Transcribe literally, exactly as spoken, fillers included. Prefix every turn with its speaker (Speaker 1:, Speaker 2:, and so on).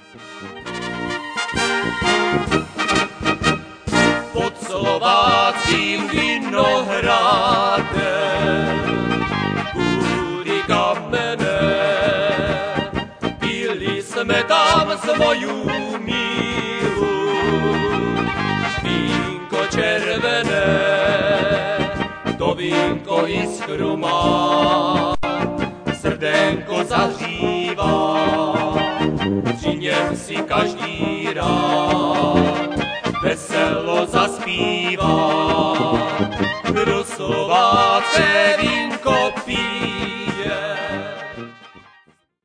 Speaker 1: Pod slováckým vinohradem búry kamenné, pili sme tam svoju mílu, vínko červené, to vínko iskru má, srdenko zahříva, při něm si každý rád veselo zaspívá. Kdo slovácké vínko pí,